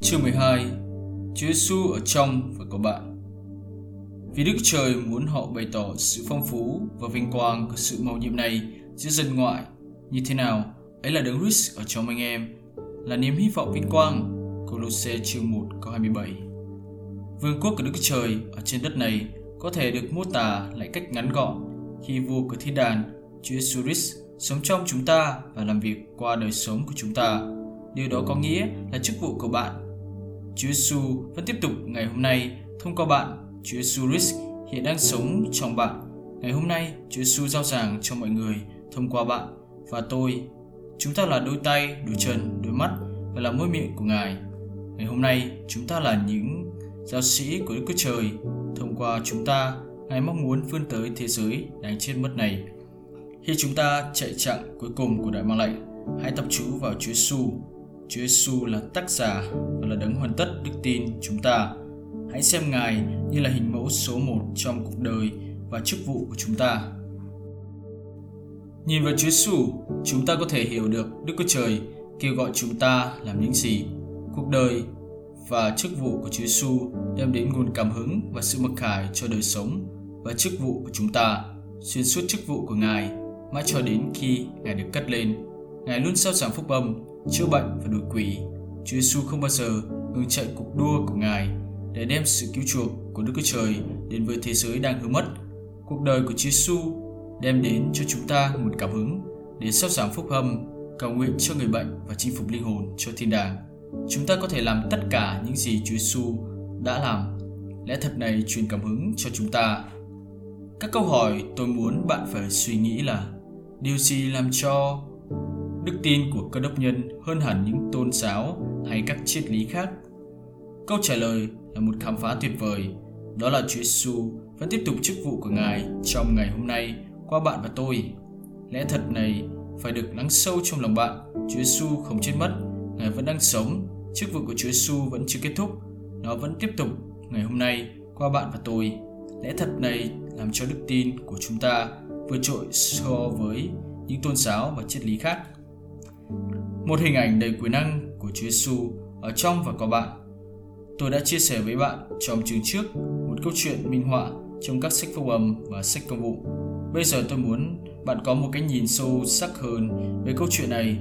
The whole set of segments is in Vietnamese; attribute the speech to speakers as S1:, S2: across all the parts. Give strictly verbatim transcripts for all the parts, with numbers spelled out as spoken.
S1: Chương mười hai. Chúa Giêsu ở trong và có bạn. Vì Đức Trời muốn họ bày tỏ sự phong phú và vinh quang của sự mầu nhiệm này giữa dân ngoại như thế nào, ấy là Đấng Christ ở trong anh em, là niềm hy vọng vinh quang. Cô-lô-se chương một câu hai mươi bảy. Vương quốc của Đức Trời ở trên đất này có thể được mô tả lại cách ngắn gọn khi vua của thiên đàng, Chúa Giêsu Christ, sống trong chúng ta và làm việc qua đời sống của chúng ta. Điều đó có nghĩa là chức vụ của bạn. Chúa Giêsu vẫn tiếp tục ngày hôm nay thông qua bạn. Chúa Giêsu Christ hiện đang sống trong bạn. Ngày hôm nay, Chúa Giêsu rao giảng cho mọi người thông qua bạn và tôi. Chúng ta là đôi tay, đôi chân, đôi mắt và là môi miệng của Ngài. Ngày hôm nay, chúng ta là những giáo sĩ của Đức Chúa Trời. Thông qua chúng ta, Ngài mong muốn vươn tới thế giới đang chết mất này. Khi chúng ta chạy chặng cuối cùng của đại mạng lệnh, hãy tập trung vào Chúa Giêsu. Chúa Giêsu là tác giả và là đấng hoàn tất đức tin chúng ta. Hãy xem Ngài như là hình mẫu số một trong cuộc đời và chức vụ của chúng ta. Nhìn vào Chúa Giêsu, chúng ta có thể hiểu được Đức Chúa Trời kêu gọi chúng ta làm những gì. Cuộc đời và chức vụ của Chúa Giêsu đem đến nguồn cảm hứng và sự mặc khải cho đời sống và chức vụ của chúng ta. Xuyên suốt chức vụ của Ngài, mãi cho đến khi Ngài được cất lên, Ngài luôn rao giảng phúc âm, chữa bệnh và đuổi quỷ. Chúa Giêsu không bao giờ ngừng chạy cuộc đua của Ngài để đem sự cứu chuộc của Đức Chúa Trời đến với thế giới đang hư mất. Cuộc đời của Chúa Giêsu đem đến cho chúng ta nguồn cảm hứng để rao giảng phúc âm, cầu nguyện cho người bệnh và chinh phục linh hồn cho thiên đàng. Chúng ta có thể làm tất cả những gì Chúa Giêsu đã làm. Lẽ thật này truyền cảm hứng cho chúng ta. Các câu hỏi tôi muốn bạn phải suy nghĩ là: điều gì làm cho đức tin của Cơ Đốc nhân hơn hẳn những tôn giáo hay các triết lý khác? Câu trả lời là một khám phá tuyệt vời. Đó là Chúa Giêsu vẫn tiếp tục chức vụ của Ngài trong ngày hôm nay qua bạn và tôi. Lẽ thật này phải được lắng sâu trong lòng bạn. Chúa Giêsu không chết mất, Ngài vẫn đang sống. Chức vụ của Chúa Giêsu vẫn chưa kết thúc, nó vẫn tiếp tục ngày hôm nay qua bạn và tôi. Lẽ thật này làm cho đức tin của chúng ta vượt trội so với những tôn giáo và triết lý khác. Một hình ảnh đầy quyền năng của Chúa Giêsu ở trong và có bạn. Tôi đã chia sẻ với bạn trong chương trước một câu chuyện minh họa trong các sách phúc âm và sách công vụ. Bây giờ tôi muốn bạn có một cái nhìn sâu sắc hơn về câu chuyện này.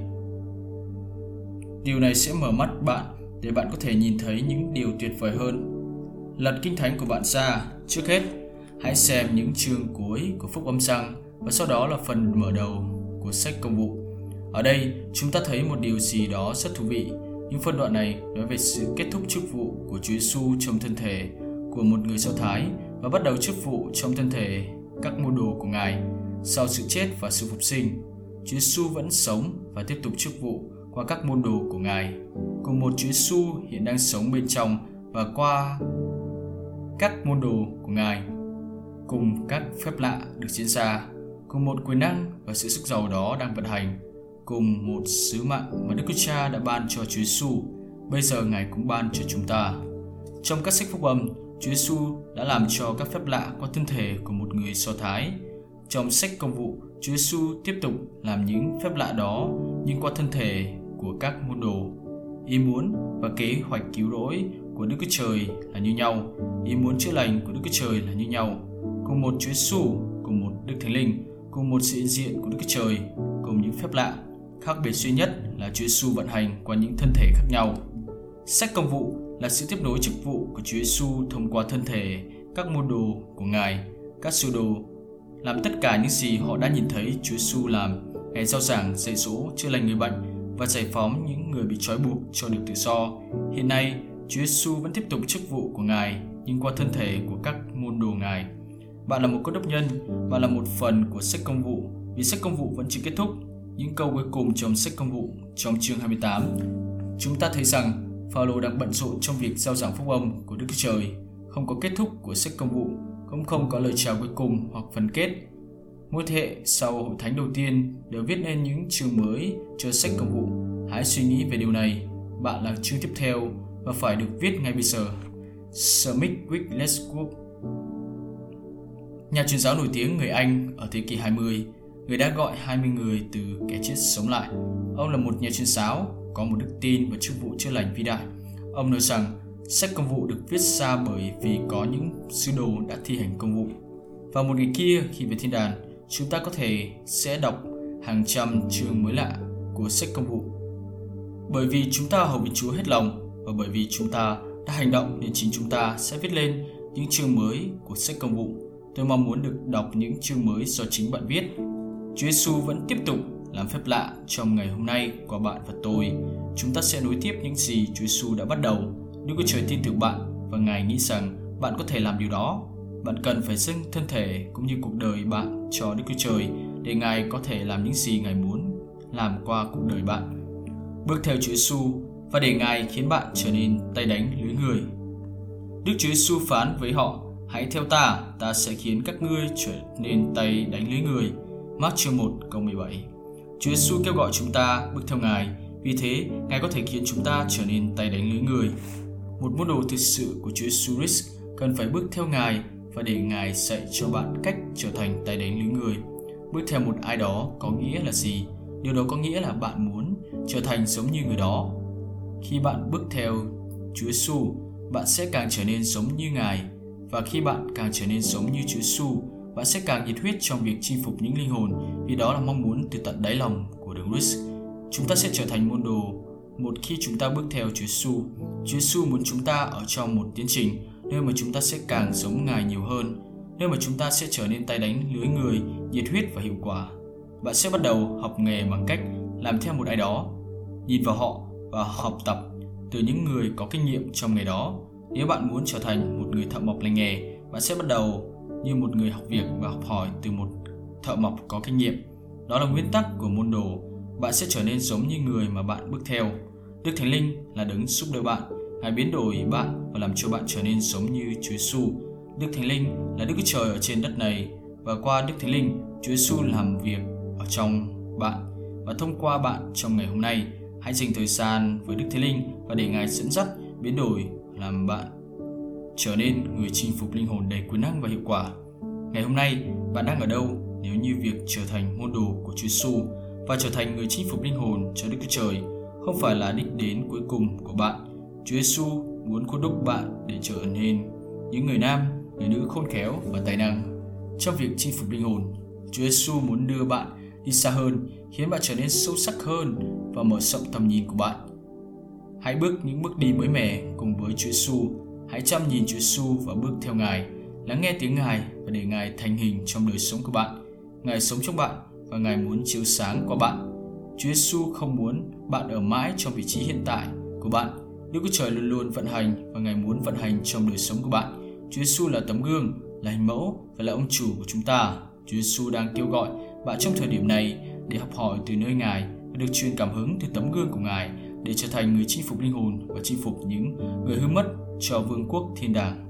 S1: Điều này sẽ mở mắt bạn để bạn có thể nhìn thấy những điều tuyệt vời hơn. Lật Kinh Thánh của bạn ra. Trước hết, hãy xem những chương cuối của phúc âm Giăng và sau đó là phần mở đầu của sách công vụ. Ở đây, chúng ta thấy một điều gì đó rất thú vị. Những phân đoạn này nói về sự kết thúc chức vụ của Chúa Giêsu trong thân thể của một người Do Thái và bắt đầu chức vụ trong thân thể các môn đồ của Ngài. Sau sự chết và sự phục sinh, Chúa Giêsu vẫn sống và tiếp tục chức vụ qua các môn đồ của Ngài. Cùng một Chúa Giêsu hiện đang sống bên trong và qua các môn đồ của Ngài. Cùng các phép lạ được diễn ra, cùng một quyền năng và sự sức giàu đó đang vận hành, cùng một sứ mạng mà Đức Chúa Cha đã ban cho Chúa Giêsu, bây giờ Ngài cũng ban cho chúng ta. Trong các sách phúc âm, Chúa Giêsu đã làm cho các phép lạ qua thân thể của một người Do Thái. Trong sách công vụ, Chúa Giêsu tiếp tục làm những phép lạ đó nhưng qua thân thể của các môn đồ. Ý muốn và kế hoạch cứu rỗi của Đức Chúa Trời là như nhau. Ý muốn chữa lành của Đức Chúa Trời là như nhau. Cùng một Chúa Giêsu, cùng một Đức Thánh Linh, cùng một sự hiện diện của Đức Chúa Trời, cùng những phép lạ. Khác biệt duy nhất là Chúa Giêsu vận hành qua những thân thể khác nhau. Sách công vụ là sự tiếp nối chức vụ của Chúa Giêsu thông qua thân thể các môn đồ của Ngài. Các sứ đồ làm tất cả những gì họ đã nhìn thấy Chúa Giêsu làm. Ngài rao giảng, dạy dỗ, chữa lành người bệnh và giải phóng những người bị trói buộc cho được tự do. Hiện nay, Chúa Giêsu vẫn tiếp tục chức vụ của Ngài nhưng qua thân thể của các môn đồ Ngài. Bạn là một Cơ Đốc nhân, bạn là một phần của sách công vụ, vì sách công vụ vẫn chưa kết thúc. Những câu cuối cùng trong sách công vụ trong chương hai mươi tám, chúng ta thấy rằng Phao-lô đang bận rộn trong việc rao giảng phúc âm của Đức Chúa Trời. Không có kết thúc của sách công vụ, cũng không có lời chào cuối cùng hoặc phần kết. Mỗi thế hệ sau hội thánh đầu tiên đều viết nên những chương mới cho sách công vụ. Hãy suy nghĩ về điều này. Bạn là chương tiếp theo và phải được viết ngay bây giờ. Smith Wigglesworth, nhà truyền giáo nổi tiếng người Anh ở thế kỷ hai mươi, người đã gọi hai mươi người từ kẻ chết sống lại. Ông là một nhà truyền giáo có một đức tin và chức vụ chữa lành vĩ đại. Ông nói rằng sách công vụ được viết ra bởi vì có những sứ đồ đã thi hành công vụ. Vào một ngày kia, khi về thiên đàng, chúng ta có thể sẽ đọc hàng trăm chương mới lạ của sách công vụ. Bởi vì chúng ta hầu việc Chúa hết lòng, và bởi vì chúng ta đã hành động nên chính chúng ta sẽ viết lên những chương mới của sách công vụ. Tôi mong muốn được đọc những chương mới do chính bạn viết. Chúa Giêsu vẫn tiếp tục làm phép lạ trong ngày hôm nay qua bạn và tôi. Chúng ta sẽ nối tiếp những gì Chúa Giêsu đã bắt đầu. Nếu Chúa Trời tin tưởng bạn và Ngài nghĩ rằng bạn có thể làm điều đó, bạn cần phải dâng thân thể cũng như cuộc đời bạn cho Đức Chúa Trời để Ngài có thể làm những gì Ngài muốn làm qua cuộc đời bạn. Bước theo Chúa Giêsu và để Ngài khiến bạn trở nên tay đánh lưới người. Đức Chúa Giêsu phán với họ: hãy theo ta, ta sẽ khiến các ngươi trở nên tay đánh lưới người. Mác chương một câu mười bảy. Chúa Giêsu kêu gọi chúng ta bước theo Ngài, vì thế Ngài có thể khiến chúng ta trở nên tay đánh lưới người. Một môn đồ thực sự của Chúa Giêsu Christ cần phải bước theo Ngài và để Ngài dạy cho bạn cách trở thành tay đánh lưới người. Bước theo một ai đó có nghĩa là gì? Điều đó có nghĩa là bạn muốn trở thành giống như người đó. Khi bạn bước theo Chúa Giêsu, bạn sẽ càng trở nên giống như Ngài, và khi bạn càng trở nên giống như Chúa Giêsu, bạn sẽ càng nhiệt huyết trong việc chinh phục những linh hồn, vì đó là mong muốn từ tận đáy lòng của Đấng Christ. Chúng ta sẽ trở thành môn đồ một khi chúng ta bước theo Chúa Giêsu. Chúa Giêsu muốn chúng ta ở trong một tiến trình nơi mà chúng ta sẽ càng giống Ngài nhiều hơn, nơi mà chúng ta sẽ trở nên tay đánh lưới người, nhiệt huyết và hiệu quả. Bạn sẽ bắt đầu học nghề bằng cách làm theo một ai đó, nhìn vào họ và học tập từ những người có kinh nghiệm trong nghề đó. Nếu bạn muốn trở thành một người thợ mộc lành nghề, bạn sẽ bắt đầu như một người học việc và học hỏi từ một thợ mộc có kinh nghiệm. Đó là nguyên tắc của môn đồ. Bạn sẽ trở nên giống như người mà bạn bước theo. Đức Thánh Linh là đấng giúp đỡ bạn. Ngài biến đổi bạn và làm cho bạn trở nên giống như Chúa Giêsu. Đức Thánh Linh là Đức Chúa Trời ở trên đất này, và qua Đức Thánh Linh, Chúa Giêsu làm việc ở trong bạn và thông qua bạn trong ngày hôm nay. Hãy dành thời gian với Đức Thánh Linh và để Ngài dẫn dắt, biến đổi, làm bạn trở nên người chinh phục linh hồn đầy quyền năng và hiệu quả. Ngày hôm nay, bạn đang ở đâu nếu như việc trở thành môn đồ của Chúa Giêsu và trở thành người chinh phục linh hồn cho Đức Chúa Trời không phải là đích đến cuối cùng của bạn? Chúa Giêsu muốn khuôn đúc bạn để trở nên những người nam, người nữ khôn khéo và tài năng trong việc chinh phục linh hồn. Chúa Giêsu muốn đưa bạn đi xa hơn, khiến bạn trở nên sâu sắc hơn và mở rộng tầm nhìn của bạn. Hãy bước những bước đi mới mẻ cùng với Chúa Giêsu. Hãy chăm nhìn Chúa Giêsu và bước theo Ngài, lắng nghe tiếng Ngài và để Ngài thành hình trong đời sống của bạn. Ngài sống trong bạn và Ngài muốn chiếu sáng qua bạn. Chúa Giêsu không muốn bạn ở mãi trong vị trí hiện tại của bạn. Đức Chúa Trời luôn luôn vận hành và Ngài muốn vận hành trong đời sống của bạn. Chúa Giêsu là tấm gương, là hình mẫu và là ông chủ của chúng ta. Chúa Giêsu đang kêu gọi bạn trong thời điểm này để học hỏi từ nơi Ngài và được truyền cảm hứng từ tấm gương của Ngài để trở thành người chinh phục linh hồn và chinh phục những người hư mất cho vương quốc thiên đàng.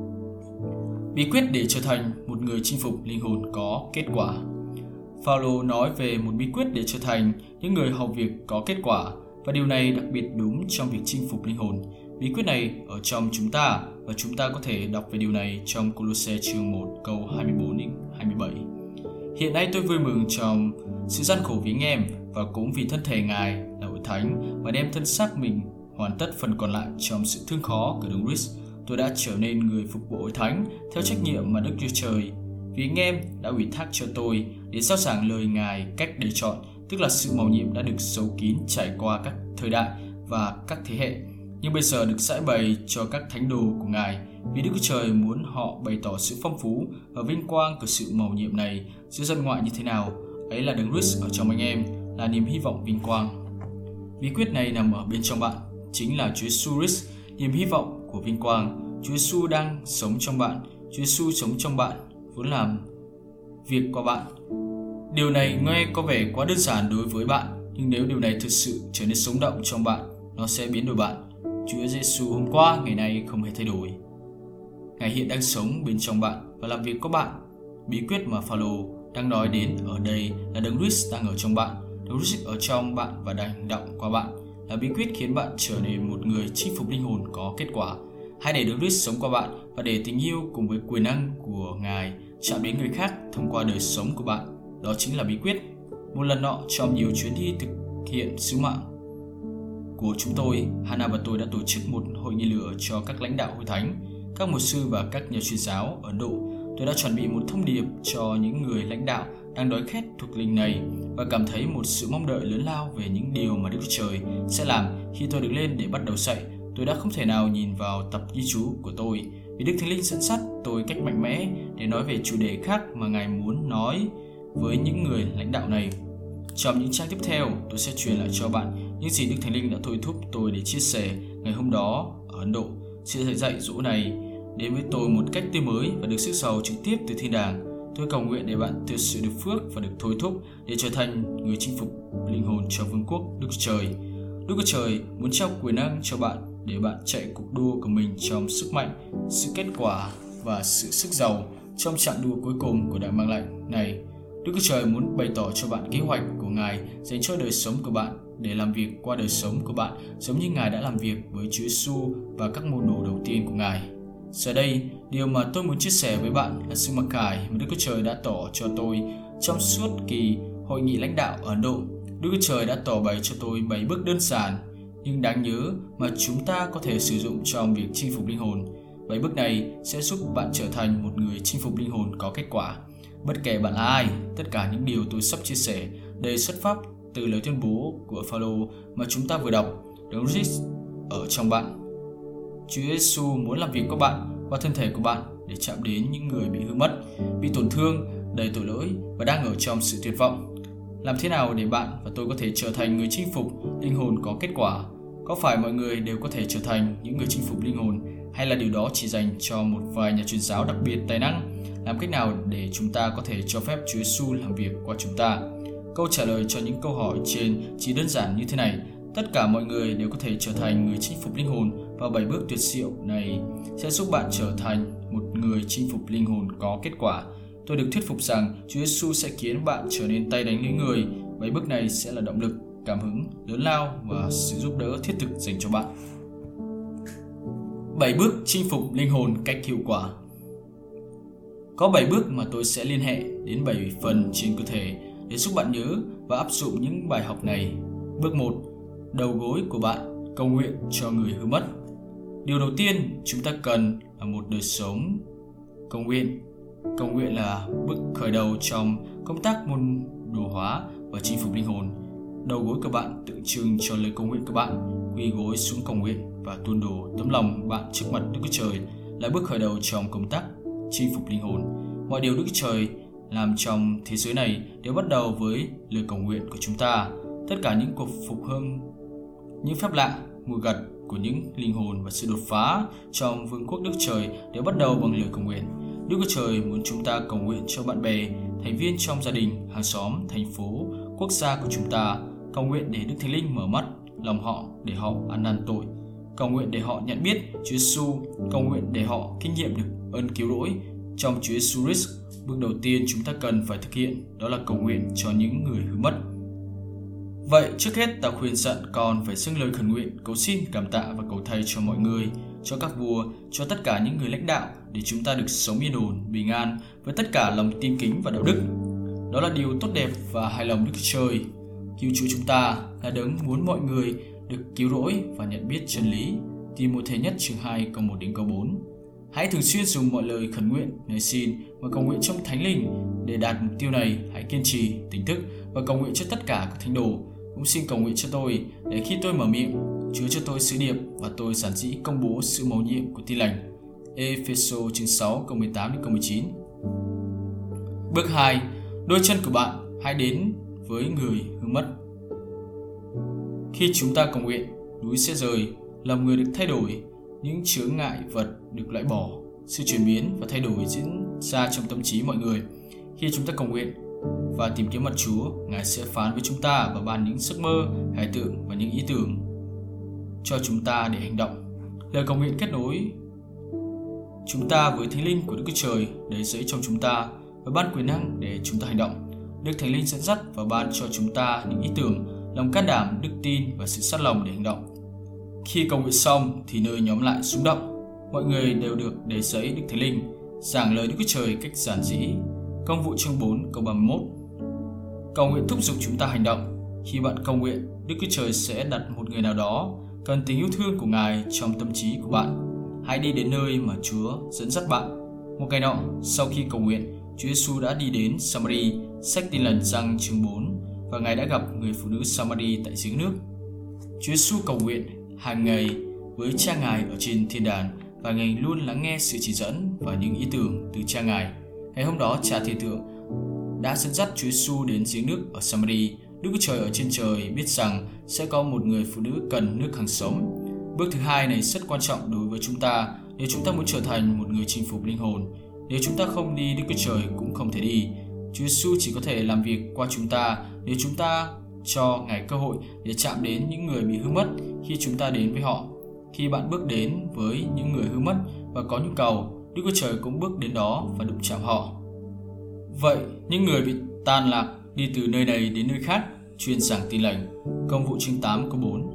S1: Bí quyết để trở thành một người chinh phục linh hồn có kết quả. Phaolô nói về một bí quyết để trở thành những người hầu việc có kết quả, và điều này đặc biệt đúng trong việc chinh phục linh hồn. Bí quyết này ở trong chúng ta, và chúng ta có thể đọc về điều này trong Cô-lô-se chương một câu hai mươi bốn đến hai mươi bảy. Hiện nay tôi vui mừng trong sự gian khổ vì anh em, và cũng vì thân thể Ngài là hội thánh và đem thân xác mình hoàn tất phần còn lại trong sự thương khó của Đấng Christ. Tôi đã trở nên người phục vụ hội thánh theo trách nhiệm mà Đức Chúa Trời vì anh em đã ủy thác cho tôi để rao giảng lời Ngài cách để chọn, tức là sự mầu nhiệm đã được giấu kín trải qua các thời đại và các thế hệ, nhưng bây giờ được giải bày cho các thánh đồ của Ngài, vì Đức Chúa Trời muốn họ bày tỏ sự phong phú và vinh quang của sự mầu nhiệm này giữa dân ngoại như thế nào. Ấy là Đấng Christ ở trong anh em, là niềm hy vọng vinh quang. Bí quyết này nằm ở bên trong bạn, chính là Chúa Giêsu Christ, niềm hy vọng của vinh quang. Chúa Giêsu đang sống trong bạn. Chúa Giêsu sống trong bạn, vốn làm việc qua bạn. Điều này nghe có vẻ quá đơn giản đối với bạn, nhưng nếu điều này thực sự trở nên sống động trong bạn, nó sẽ biến đổi bạn. Chúa Giêsu hôm qua, ngày nay không hề thay đổi. Ngài hiện đang sống bên trong bạn và làm việc qua bạn. Bí quyết mà Phaolô đang nói đến ở đây là Đấng Christ đang ở trong bạn. Đấng Christ ở trong bạn và đang hành động qua bạn là bí quyết khiến bạn trở nên một người chinh phục linh hồn có kết quả. Hãy để Đấng Christ sống qua bạn và để tình yêu cùng với quyền năng của Ngài chạm đến người khác thông qua đời sống của bạn. Đó chính là bí quyết. Một lần nọ trong nhiều chuyến đi thực hiện sứ mạng của chúng tôi, Hana và tôi đã tổ chức một hội nghị lửa cho các lãnh đạo hội thánh, các mục sư và các nhà truyền giáo ở Ấn Độ. Tôi đã chuẩn bị một thông điệp cho những người lãnh đạo đang đói khát thuộc linh này và cảm thấy một sự mong đợi lớn lao về những điều mà Đức Chúa Trời sẽ làm khi tôi được lên để bắt đầu dạy. Tôi đã không thể nào nhìn vào tập ghi chú của tôi vì Đức Thánh Linh dẫn dắt tôi cách mạnh mẽ để nói về chủ đề khác mà Ngài muốn nói với những người lãnh đạo này. Trong những trang tiếp theo, tôi sẽ truyền lại cho bạn những gì Đức Thánh Linh đã thôi thúc tôi để chia sẻ ngày hôm đó ở Ấn Độ. Sự dạy dỗ này đến với tôi một cách tươi mới và được sức giàu trực tiếp từ thiên đàng. Tôi cầu nguyện để bạn thực sự được phước và được thôi thúc để trở thành người chinh phục linh hồn cho vương quốc Đức Chúa Trời. Đức Chúa Trời muốn trao quyền năng cho bạn để bạn chạy cuộc đua của mình trong sức mạnh, sự kết quả và sự sức giàu trong chặng đua cuối cùng của đại mang lệnh này. Đức Chúa Trời muốn bày tỏ cho bạn kế hoạch của Ngài dành cho đời sống của bạn để làm việc qua đời sống của bạn giống như Ngài đã làm việc với Chúa Giêsu và các môn đồ đầu tiên của Ngài. Giờ đây, điều mà tôi muốn chia sẻ với bạn là sự mặc khải mà Đức Chúa Trời đã tỏ cho tôi trong suốt kỳ hội nghị lãnh đạo ở Ấn Độ. Đức Chúa Trời đã tỏ bày cho tôi bảy bước đơn giản nhưng đáng nhớ mà chúng ta có thể sử dụng trong việc chinh phục linh hồn. Bảy bước này sẽ giúp bạn trở thành một người chinh phục linh hồn có kết quả. Bất kể bạn là ai, tất cả những điều tôi sắp chia sẻ đều xuất phát từ lời tuyên bố của Phaolô mà chúng ta vừa đọc. Đấng Christ ở trong bạn. Chúa Giêsu muốn làm việc với bạn qua thân thể của bạn để chạm đến những người bị hư mất, bị tổn thương, đầy tội lỗi và đang ở trong sự tuyệt vọng. Làm thế nào để bạn và tôi có thể trở thành người chinh phục linh hồn có kết quả? Có phải mọi người đều có thể trở thành những người chinh phục linh hồn, hay là điều đó chỉ dành cho một vài nhà truyền giáo đặc biệt tài năng? Làm cách nào để chúng ta có thể cho phép Chúa Giêsu làm việc qua chúng ta? Câu trả lời cho những câu hỏi trên chỉ đơn giản như thế này: tất cả mọi người đều có thể trở thành người chinh phục linh hồn, và bảy bước tuyệt diệu này sẽ giúp bạn trở thành một người chinh phục linh hồn có kết quả. Tôi được thuyết phục rằng Chúa Giêsu sẽ khiến bạn trở nên tay đánh lấy người. Bảy bước này sẽ là động lực, cảm hứng lớn lao và sự giúp đỡ thiết thực dành cho bạn. bảy bước chinh phục linh hồn cách hiệu quả. Có bảy bước mà tôi sẽ liên hệ đến bảy phần trên cơ thể để giúp bạn nhớ và áp dụng những bài học này. Bước một. Đầu gối của bạn cầu nguyện cho người hư mất. Điều đầu tiên chúng ta cần là một đời sống cầu nguyện. Cầu nguyện là bước khởi đầu trong công tác môn đồ hóa và chinh phục linh hồn. Đầu gối của bạn tượng trưng cho lời cầu nguyện của bạn. Quỳ gối xuống cầu nguyện và tuôn đổ tấm lòng bạn trước mặt Đức Chúa Trời là bước khởi đầu trong công tác chinh phục linh hồn. Mọi điều Đức Chúa Trời làm trong thế giới này đều bắt đầu với lời cầu nguyện của chúng ta. Tất cả những cuộc phục hưng, những phép lạ, mùi gật của những linh hồn và sự đột phá trong vương quốc Đức Trời đều bắt đầu bằng lời cầu nguyện. Đức Chúa Trời muốn chúng ta cầu nguyện cho bạn bè, thành viên trong gia đình, hàng xóm, thành phố, quốc gia của chúng ta. Cầu nguyện để Đức Thánh Linh mở mắt lòng họ để họ ăn năn tội. Cầu nguyện để họ nhận biết Chúa Giêsu. Cầu nguyện để họ kinh nghiệm được ơn cứu rỗi trong Chúa Giêsu Christ. Bước đầu tiên chúng ta cần phải thực hiện đó là cầu nguyện cho những người hư mất. Vậy trước hết ta khuyên dặn con phải dâng lời khẩn nguyện, cầu xin, cảm tạ và cầu thay cho mọi người, cho các vua, cho tất cả những người lãnh đạo để chúng ta được sống yên ổn, bình an với tất cả lòng tin kính và đạo đức. Đó là điều tốt đẹp và hài lòng Đức Chúa Trời. Cứu Chúa chúng ta là đấng muốn mọi người được cứu rỗi và nhận biết chân lý. Ti-mô-thê nhất chương hai câu một đến câu bốn. Hãy thường xuyên dùng mọi lời khẩn nguyện, nài xin và cầu nguyện trong Thánh Linh. Để đạt mục tiêu này, hãy kiên trì, tỉnh thức và cầu nguyện cho tất cả các thánh đồ. Cũng xin cầu nguyện cho tôi để khi tôi mở miệng, Chúa cho tôi sứ điệp và tôi giản dĩ công bố sự mầu nhiệm của Tin lành. Ê-phê-sô chương sáu câu mười tám đến câu mười chín. Bước hai. Đôi chân của bạn hãy đến với người hư mất. Khi chúng ta cầu nguyện, núi sẽ rời, lòng người được thay đổi, những chướng ngại vật được loại bỏ, sự chuyển biến và thay đổi diễn ra trong tâm trí mọi người. Khi chúng ta cầu nguyện và tìm kiếm mặt Chúa, Ngài sẽ phán với chúng ta và ban những giấc mơ, hải tượng và những ý tưởng cho chúng ta để hành động. Lời cầu nguyện kết nối chúng ta với Thánh Linh của Đức Chúa Trời đầy dẫy trong chúng ta và ban quyền năng để chúng ta hành động. Đức Thánh Linh dẫn dắt và ban cho chúng ta những ý tưởng, lòng can đảm, đức tin và sự sắt lòng để hành động. Khi cầu nguyện xong thì nơi nhóm lại rung động. Mọi người đều được đầy dẫy Đức Thánh Linh, giảng lời Đức Chúa Trời cách giản dĩ. Công vụ chương bốn câu ba mươi mốt. Cầu nguyện thúc giục chúng ta hành động. Khi bạn cầu nguyện, Đức Chúa Trời sẽ đặt một người nào đó cần tình yêu thương của Ngài trong tâm trí của bạn. Hãy đi đến nơi mà Chúa dẫn dắt bạn. Một ngày nọ, sau khi cầu nguyện, Chúa Giêsu đã đi đến Samari, sách Tin Lành Giăng chương bốn, và Ngài đã gặp người phụ nữ Samari tại giếng nước. Chúa Giêsu cầu nguyện hàng ngày với Cha Ngài ở trên thiên đàng, và Ngài luôn lắng nghe sự chỉ dẫn và những ý tưởng từ Cha Ngài. Ngày hôm đó, Cha Thiên Thượng đã dẫn dắt Chúa Giêsu đến giếng nước ở Samari. Đức Chúa Trời ở trên trời biết rằng sẽ có một người phụ nữ cần nước hằng sống. Bước thứ hai này rất quan trọng đối với chúng ta nếu chúng ta muốn trở thành một người chinh phục linh hồn. Nếu chúng ta không đi, Đức Chúa Trời cũng không thể đi. Chúa Giêsu chỉ có thể làm việc qua chúng ta nếu chúng ta cho Ngài cơ hội để chạm đến những người bị hư mất khi chúng ta đến với họ. Khi bạn bước đến với những người hư mất và có nhu cầu, Đức Chúa Trời cũng bước đến đó và đụng chạm họ. Vậy, những người bị tan lạc đi từ nơi này đến nơi khác, truyền giảng tin lành. Công vụ chương tám câu bốn.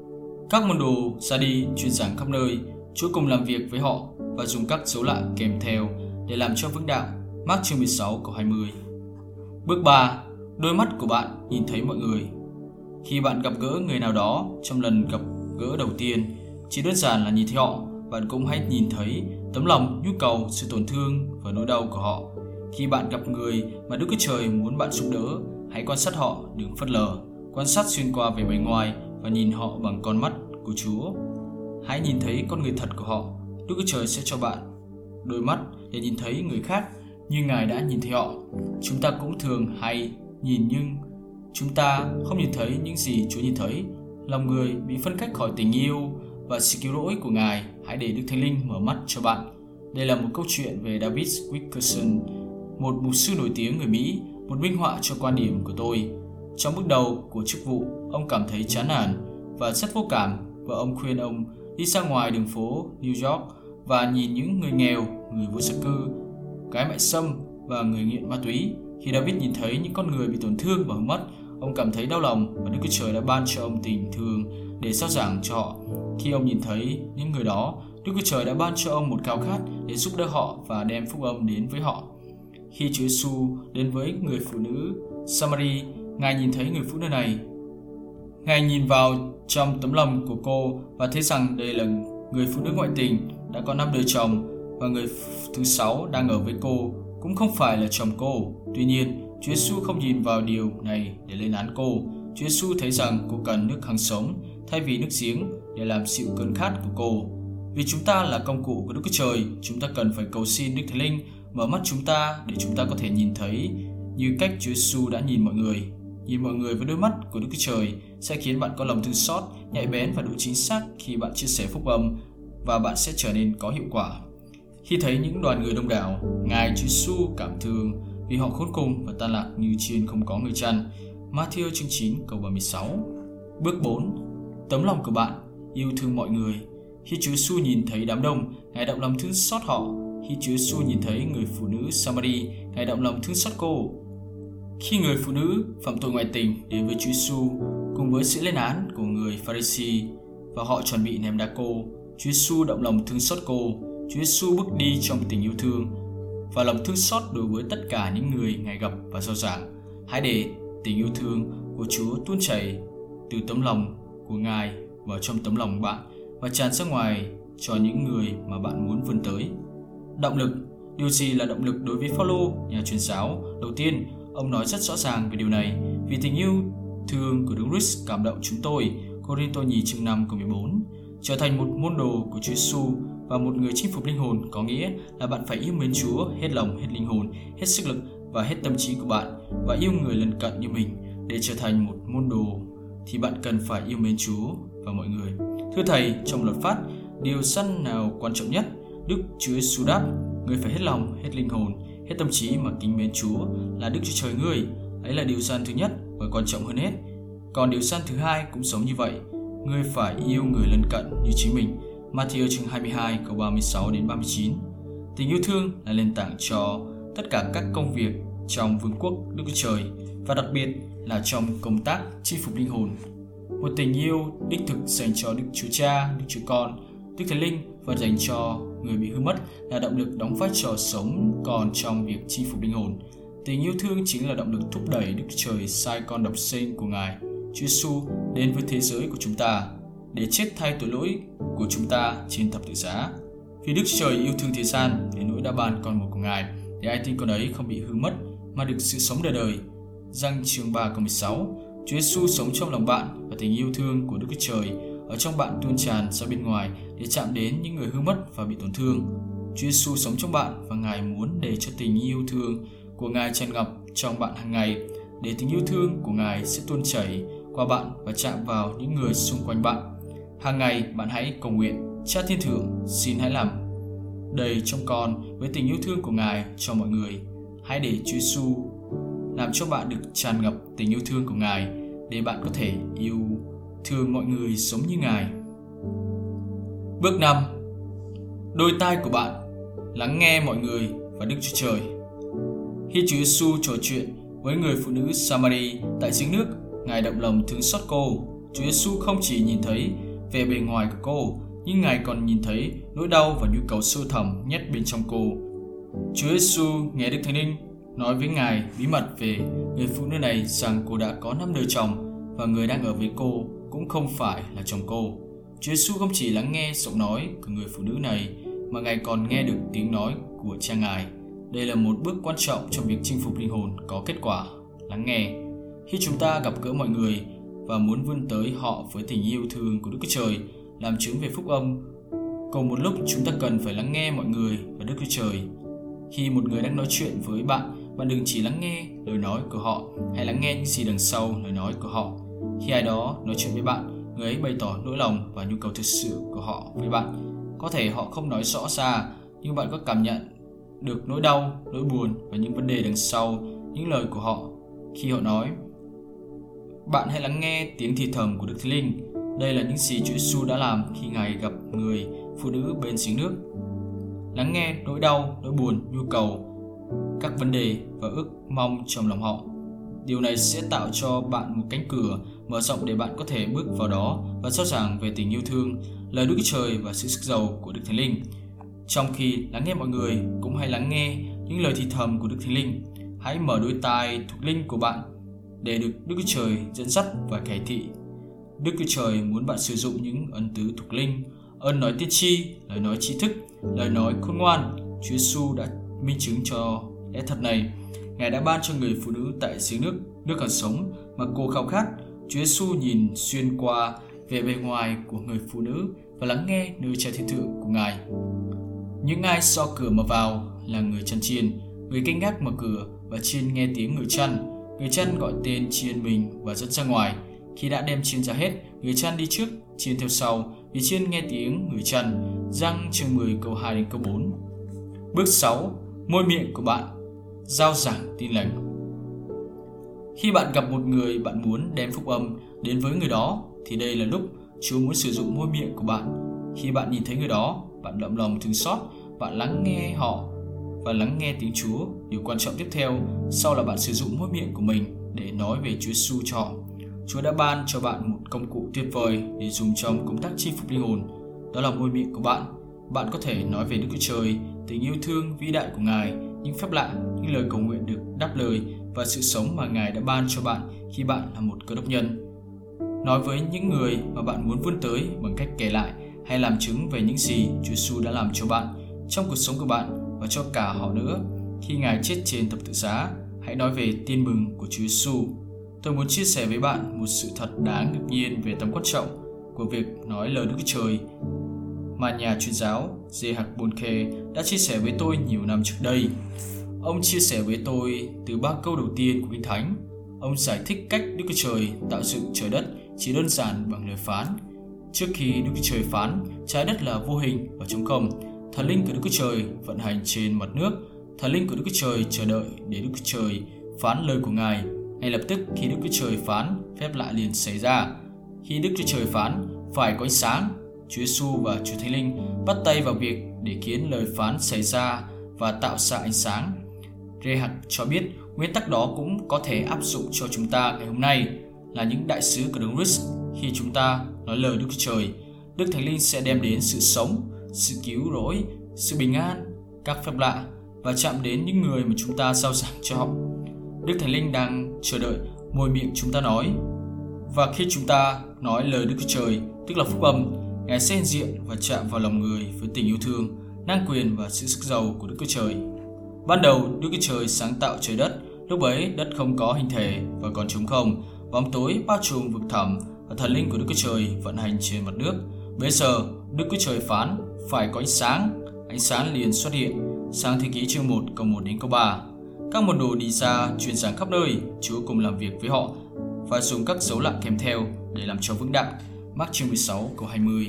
S1: Các môn đồ ra đi truyền giảng khắp nơi. Chúa cùng làm việc với họ và dùng các dấu lạ kèm theo để làm cho vững đạo. Mác chương mười sáu câu hai mươi. Bước ba. Đôi mắt của bạn nhìn thấy mọi người. Khi bạn gặp gỡ người nào đó trong lần gặp gỡ đầu tiên, chỉ đơn giản là nhìn thấy họ, bạn cũng hãy nhìn thấy tấm lòng, nhu cầu, sự tổn thương và nỗi đau của họ. Khi bạn gặp người mà Đức Chúa Trời muốn bạn giúp đỡ, hãy quan sát họ, đừng phớt lờ. Quan sát xuyên qua vẻ bề ngoài và nhìn họ bằng con mắt của Chúa. Hãy nhìn thấy con người thật của họ. Đức Chúa Trời sẽ cho bạn đôi mắt để nhìn thấy người khác như Ngài đã nhìn thấy họ. Chúng ta cũng thường hay nhìn nhưng chúng ta không nhìn thấy những gì Chúa nhìn thấy. Lòng người bị phân cách khỏi tình yêu và sự cứu rỗi của Ngài. Hãy để Đức Thánh Linh mở mắt cho bạn. Đây là một câu chuyện về David Wilkerson, một mục sư nổi tiếng người Mỹ, một minh họa cho quan điểm của tôi. Trong bước đầu của chức vụ, ông cảm thấy chán nản và rất vô cảm, và ông khuyên ông đi ra ngoài đường phố New York và nhìn những người nghèo, người vô gia cư, gái mại xâm và người nghiện ma túy. Khi David nhìn thấy những con người bị tổn thương và mất, ông cảm thấy đau lòng, và Đức Chúa Trời đã ban cho ông tình thương để rao giảng cho họ. Khi ông nhìn thấy những người đó, Đức Chúa Trời đã ban cho ông một khao khát để giúp đỡ họ và đem phúc âm đến với họ. Khi Chúa Giêsu đến với người phụ nữ Samari, Ngài nhìn thấy người phụ nữ này. Ngài nhìn vào trong tấm lòng của cô và thấy rằng đây là người phụ nữ ngoại tình đã có năm đời chồng, và người thứ sáu đang ở với cô cũng không phải là chồng cô. Tuy nhiên, Chúa Giêsu không nhìn vào điều này để lên án cô. Chúa Giêsu thấy rằng cô cần nước hằng sống thay vì nước giếng để làm dịu cơn khát của cô. Vì chúng ta là công cụ của Đức Chúa Trời, chúng ta cần phải cầu xin Đức Thánh Linh mở mắt chúng ta để chúng ta có thể nhìn thấy như cách Chúa Giêsu đã nhìn mọi người. Nhìn mọi người với đôi mắt của Đức Chúa Trời sẽ khiến bạn có lòng thương xót, nhạy bén và độ chính xác khi bạn chia sẻ phúc âm, và bạn sẽ trở nên có hiệu quả. Khi thấy những đoàn người đông đảo, Ngài Chúa Giêsu cảm thương vì họ khốn cùng và tan lạc như chiên không có người chăn. Ma-thi-ơ chương chín câu ba mươi sáu. Bước bốn. Tấm lòng của bạn yêu thương mọi người. Khi Chúa Giêsu nhìn thấy đám đông, Ngài động lòng thương xót họ. Khi Chúa Giêsu nhìn thấy người phụ nữ Samari, Ngài động lòng thương xót cô. Khi người phụ nữ phạm tội ngoại tình đến với Chúa Giêsu cùng với sự lên án của người Pha-ri-si và họ chuẩn bị ném đá cô, Chúa Giêsu động lòng thương xót cô. Chúa Giêsu bước đi trong tình yêu thương và lòng thương xót đối với tất cả những người Ngài gặp và rao giảng. Hãy để tình yêu thương của Chúa tuôn chảy từ tấm lòng của Ngài vào trong tấm lòng bạn và tràn ra ngoài cho những người mà bạn muốn vươn tới. Động lực. Điều gì là động lực đối với Phaolô, nhà truyền giáo? Đầu tiên, ông nói rất rõ ràng về điều này. Vì tình yêu thương của Đấng Christ cảm động chúng tôi. Cô-rinh-tô nhì chương năm câu mười bốn. Trở thành một môn đồ của Chúa Giêsu và một người chinh phục linh hồn có nghĩa là bạn phải yêu mến Chúa hết lòng, hết linh hồn, hết sức lực và hết tâm trí của bạn, và yêu người lân cận như mình. Để trở thành một môn đồ thì bạn cần phải yêu mến Chúa và mọi người. Thưa Thầy, trong luật pháp, điều răn nào quan trọng nhất? Đức Chúa Giêsu đáp: ngươi phải hết lòng, hết linh hồn, hết tâm trí mà kính mến Chúa là Đức Chúa Trời ngươi. Ấy là điều răn thứ nhất và quan trọng hơn hết. Còn điều răn thứ hai cũng giống như vậy: ngươi phải yêu người lân cận như chính mình. Ma-thi-ơ chương hai mươi hai câu ba mươi sáu đến ba mươi chín. Tình yêu thương là nền tảng cho tất cả các công việc trong vương quốc Đức Chúa Trời, và đặc biệt là trong công tác chinh phục linh hồn. Một tình yêu đích thực dành cho Đức Chúa Cha, Đức Chúa Con, Đức Thánh Linh và dành cho người bị hư mất là động lực đóng vai trò sống còn trong việc chinh phục linh hồn. Tình yêu thương chính là động lực thúc đẩy Đức Chúa Trời sai con độc sinh của Ngài Chúa Giêsu đến với thế giới của chúng ta để chết thay tội lỗi của chúng ta trên thập tự giá. Vì Đức Chúa Trời yêu thương thế gian đến nỗi đã ban con một của Ngài, để ai tin con ấy không bị hư mất mà được sự sống đời đời. Giăng chương ba câu mười sáu. Chúa Giêsu sống trong lòng bạn và tình yêu thương của Đức Chúa Trời ở trong bạn tuôn tràn ra bên ngoài để chạm đến những người hư mất và bị tổn thương. Chúa Giêsu sống trong bạn và Ngài muốn để cho tình yêu thương của Ngài tràn ngập trong bạn hàng ngày, để tình yêu thương của Ngài sẽ tuôn chảy qua bạn và chạm vào những người xung quanh bạn. Hàng ngày bạn hãy cầu nguyện: Cha Thiên Thượng, xin hãy làm đầy trong con với tình yêu thương của Ngài cho mọi người. Hãy để Chúa Giêsu làm cho bạn được tràn ngập tình yêu thương của Ngài, để bạn có thể yêu thương mọi người giống như Ngài. Bước năm. Đôi tai của bạn lắng nghe mọi người và Đức Chúa Trời. Khi Chúa Giêsu trò chuyện với người phụ nữ Samari tại giếng nước, Ngài động lòng thương xót cô. Chúa Giêsu không chỉ nhìn thấy vẻ bề ngoài của cô, nhưng Ngài còn nhìn thấy nỗi đau và nhu cầu sâu thẳm nhất bên trong cô. Chúa Giêsu nghe Đức Thánh Linh nói với Ngài bí mật về người phụ nữ này rằng cô đã có năm đời chồng và người đang ở với cô cũng không phải là chồng cô. Chúa Giêsu không chỉ lắng nghe giọng nói của người phụ nữ này mà Ngài còn nghe được tiếng nói của Cha Ngài. Đây là một bước quan trọng trong việc chinh phục linh hồn có kết quả: lắng nghe. Khi chúng ta gặp gỡ mọi người và muốn vươn tới họ với tình yêu thương của Đức Chúa Trời, làm chứng về phúc âm, cùng một lúc chúng ta cần phải lắng nghe mọi người và Đức Chúa Trời. Khi một người đang nói chuyện với bạn, bạn đừng chỉ lắng nghe lời nói của họ, hãy lắng nghe những gì đằng sau lời nói của họ. Khi ai đó nói chuyện với bạn, người ấy bày tỏ nỗi lòng và nhu cầu thực sự của họ với bạn. Có thể họ không nói rõ ra, nhưng bạn có cảm nhận được nỗi đau, nỗi buồn và những vấn đề đằng sau những lời của họ khi họ nói. Bạn hãy lắng nghe tiếng thì thầm của Đức Thánh Linh. Đây là những gì Chúa Giêsu đã làm khi Ngài gặp người phụ nữ bên giếng nước. Lắng nghe nỗi đau, nỗi buồn, nhu cầu, các vấn đề và ước mong trong lòng họ. Điều này sẽ tạo cho bạn một cánh cửa mở rộng để bạn có thể bước vào đó và rõ ràng về tình yêu thương, lời Đức Chúa Trời và sự sức giàu của Đức Thánh Linh. Trong khi lắng nghe mọi người, cũng hãy lắng nghe những lời thì thầm của Đức Thánh Linh. Hãy mở đôi tai thuộc linh của bạn để được Đức Chúa Trời dẫn dắt và cải thị. Đức Chúa Trời muốn bạn sử dụng những ân tứ thuộc linh, ơn nói tiên tri, lời nói trí thức, lời nói khôn ngoan. Chúa Giêsu đã minh chứng cho lẽ thật này. Ngài đã ban cho người phụ nữ tại giếng nước nước hằng sống mà cô khao khát. Chúa Giêsu nhìn xuyên qua vẻ bề ngoài của người phụ nữ và lắng nghe nơi Cha Thiên Thượng của Ngài. Những ai gõ cửa mà vào là người chăn chiên. Người canh gác mở cửa và chiên nghe tiếng người chăn. Người chăn gọi tên chiên mình và dẫn ra ngoài. Khi đã đem chiên ra hết, người chăn đi trước, chiên theo sau, vì chiên nghe tiếng người chăn. Giăng chương mười câu hai đến câu bốn. Bước sáu. Môi miệng của bạn rao giảng tin lành. Khi bạn gặp một người bạn muốn đem phúc âm đến với người đó, thì đây là lúc Chúa muốn sử dụng môi miệng của bạn. Khi bạn nhìn thấy người đó, bạn động lòng thương xót, bạn lắng nghe họ và lắng nghe tiếng Chúa. Điều quan trọng tiếp theo sau là bạn sử dụng môi miệng của mình để nói về Chúa Giêsu cho họ. Chúa đã ban cho bạn một công cụ tuyệt vời để dùng trong công tác chinh phục linh hồn. Đó là môi miệng của bạn. Bạn có thể nói về Đức Chúa Trời, tình yêu thương vĩ đại của Ngài, những phép lạ, những lời cầu nguyện được đáp lời và sự sống mà Ngài đã ban cho bạn khi bạn là một cơ đốc nhân. Nói với những người mà bạn muốn vươn tới bằng cách kể lại hay làm chứng về những gì Chúa Giêsu đã làm cho bạn trong cuộc sống của bạn và cho cả họ nữa. Khi Ngài chết trên thập tự giá, hãy nói về tin mừng của Chúa Giêsu. Tôi muốn chia sẻ với bạn một sự thật đáng ngạc nhiên về tầm quan trọng của việc nói lời Đức Chúa Trời mà nhà truyền giáo J H Bonke đã chia sẻ với tôi nhiều năm trước đây. Ông chia sẻ với tôi từ ba câu đầu tiên của Kinh Thánh. Ông giải thích cách Đức Chúa Trời tạo dựng trời đất chỉ đơn giản bằng lời phán. Trước khi Đức Chúa Trời phán, trái đất là vô hình và trống không. Thần linh của Đức Chúa Trời vận hành trên mặt nước. Thần linh của Đức Chúa Trời chờ đợi để Đức Chúa Trời phán lời của Ngài. Ngay lập tức khi Đức Chúa Trời phán, phép lạ liền xảy ra. Khi Đức Chúa Trời phán phải có ánh sáng, Chúa Giêsu và Chúa Thánh Linh bắt tay vào việc để khiến lời phán xảy ra và tạo ra ánh sáng. Rehak cho biết nguyên tắc đó cũng có thể áp dụng cho chúng ta ngày hôm nay, là những đại sứ của Đấng Christ. Khi chúng ta nói lời Đức Chúa Trời, Đức Thánh Linh sẽ đem đến sự sống, sự cứu rỗi, sự bình an, các phép lạ và chạm đến những người mà chúng ta rao giảng cho họ. Đức Thánh Linh đang chờ đợi môi miệng chúng ta nói. Và khi chúng ta nói lời Đức Chúa Trời, tức là phúc âm, Ngài sẽ hiện diện và chạm vào lòng người với tình yêu thương, năng quyền và sự sức giàu của Đức Chúa Trời. Ban đầu, Đức Chúa Trời sáng tạo trời đất, lúc ấy đất không có hình thể và còn trống không, bóng tối bao trùm vực thẳm và thần linh của Đức Chúa Trời vận hành trên mặt nước. Bây giờ, Đức Chúa Trời phán phải có ánh sáng, ánh sáng liền xuất hiện. Sang Thi Ký chương một câu một đến câu ba. Các môn đồ đi ra truyền giảng khắp nơi, Chúa cùng làm việc với họ và dùng các dấu lạ kèm theo để làm cho vững đặng. Mác chương mười sáu câu hai mươi.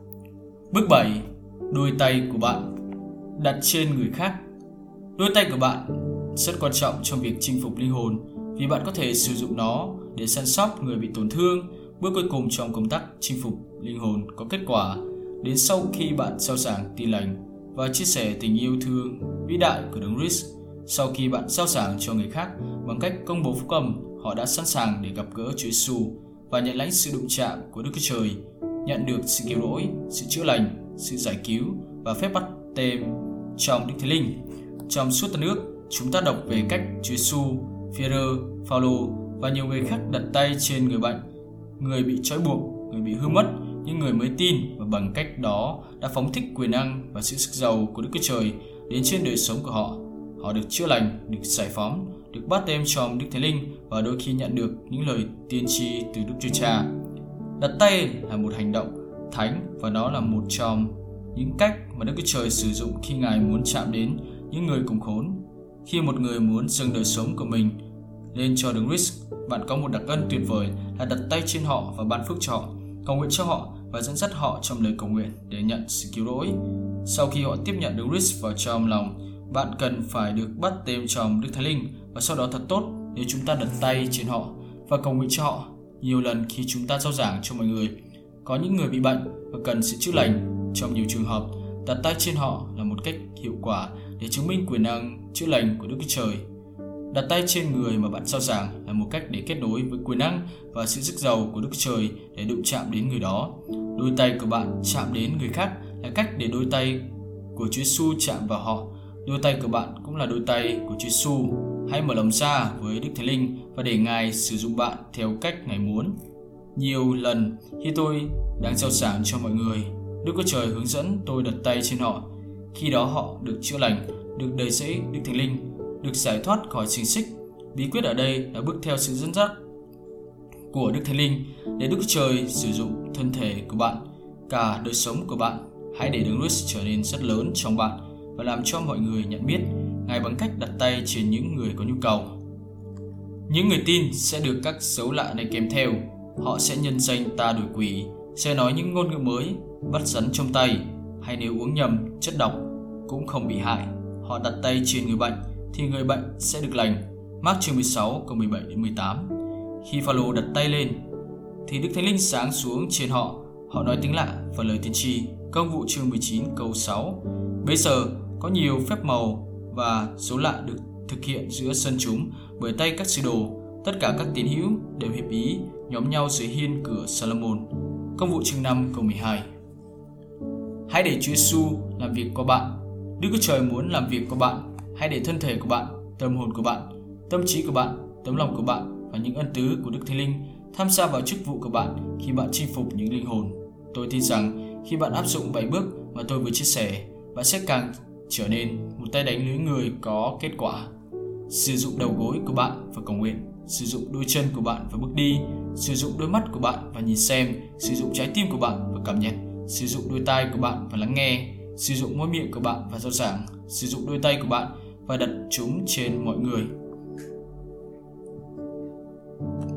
S1: Bước bảy. Đôi tay của bạn đặt trên người khác. Đôi tay của bạn rất quan trọng trong việc chinh phục linh hồn, vì bạn có thể sử dụng nó để săn sóc người bị tổn thương. Bước cuối cùng trong công tác chinh phục linh hồn có kết quả đến sau khi bạn rao giảng tin lành và chia sẻ tình yêu thương vĩ đại của Đấng Christ. Sau khi bạn rao giảng cho người khác bằng cách công bố phúc âm, họ đã sẵn sàng để gặp gỡ Chúa Giêsu và nhận lãnh sự đụng chạm của Đức Chúa Trời, nhận được sự cứu rỗi, sự chữa lành, sự giải cứu và phép bắt tên trong Đức Thánh Linh. Trong suốt tất nước, chúng ta đọc về cách Chúa Giêsu, Phi-e-rơ, Phao-lô và nhiều người khác đặt tay trên người bệnh, người bị trói buộc, người bị hư mất, những người mới tin, và bằng cách đó đã phóng thích quyền năng và sự sức giàu của Đức Chúa Trời đến trên đời sống của họ. Họ được chữa lành, được giải phóng, được bắt tên trong Đức Thánh Linh và đôi khi nhận được những lời tiên tri từ Đức Chúa Cha. Đặt tay là một hành động thánh và nó là một trong những cách mà Đức Chúa Trời sử dụng khi Ngài muốn chạm đến những người cùng khốn. Khi một người muốn dâng đời sống của mình lên cho Đấng Christ, bạn có một đặc ân tuyệt vời là đặt tay trên họ và ban phước cho họ, cầu nguyện cho họ và dẫn dắt họ trong lời cầu nguyện để nhận sự cứu rỗi. Sau khi họ tiếp nhận Đấng Christ vào trong lòng, bạn cần phải được bắt tên trong Đức Thánh Linh, và sau đó thật tốt nếu chúng ta đặt tay trên họ và cầu nguyện cho họ nhiều lần khi chúng ta rao giảng cho mọi người. Có những người bị bệnh và cần sự chữa lành. Trong nhiều trường hợp, đặt tay trên họ là một cách hiệu quả để chứng minh quyền năng chữa lành của Đức Chúa Trời. Đặt tay trên người mà bạn rao giảng là một cách để kết nối với quyền năng và sự sức giàu của Đức Chúa Trời để đụng chạm đến người đó. Đôi tay của bạn chạm đến người khác là cách để đôi tay của Chúa Giêsu chạm vào họ. Đôi tay của bạn cũng là đôi tay của Chúa Giêsu. Hãy mở lòng ra với Đức Thánh Linh và để Ngài sử dụng bạn theo cách Ngài muốn. Nhiều lần khi tôi đang rao giảng cho mọi người, Đức Chúa Trời hướng dẫn tôi đặt tay trên họ. Khi đó họ được chữa lành, được đầy dẫy Đức Thánh Linh, được giải thoát khỏi xiềng xích. Bí quyết ở đây là bước theo sự dẫn dắt của Đức Thánh Linh để Đức Chúa Trời sử dụng thân thể của bạn, cả đời sống của bạn. Hãy để Đấng Christ trở nên rất lớn trong bạn và làm cho mọi người nhận biết Ngài bằng cách đặt tay trên những người có nhu cầu. Những người tin sẽ được các dấu lạ này kèm theo. Họ sẽ nhân danh ta đuổi quỷ, sẽ nói những ngôn ngữ mới, bắt rắn trong tay, hay nếu uống nhầm chất độc cũng không bị hại. Họ đặt tay trên người bệnh thì người bệnh sẽ được lành. Mác chương mười sáu câu mười bảy đến mười tám. Khi Phao-lô đặt tay lên thì Đức Thánh Linh giáng xuống trên họ. Họ nói tiếng lạ và lời tiên tri. Công vụ chương mười chín câu sáu. Bây giờ có nhiều phép màu và dấu lạ được thực hiện giữa dân chúng bởi tay các sứ đồ. Tất cả các tín hữu đều hiệp ý nhóm nhau dưới hiên cửa Salomon. Công vụ chương năm câu mười hai. Hãy để Chúa Giêsu làm việc qua bạn. Đức Chúa Trời muốn làm việc qua bạn. Hãy để thân thể của bạn, tâm hồn của bạn, tâm trí của bạn, tấm lòng của bạn và những ân tứ của Đức Thánh Linh tham gia vào chức vụ của bạn khi bạn chinh phục những linh hồn. Tôi tin rằng khi bạn áp dụng bảy bước mà tôi vừa chia sẻ, bạn sẽ càng trở nên một tay đánh lưới người có kết quả. Sử dụng đầu gối của bạn và cầu nguyện, sử dụng đôi chân của bạn và bước đi, sử dụng đôi mắt của bạn và nhìn xem, sử dụng trái tim của bạn và cảm nhận, sử dụng đôi tai của bạn và lắng nghe, sử dụng môi miệng của bạn và rao giảng, sử dụng đôi tay của bạn và đặt chúng trên mọi người.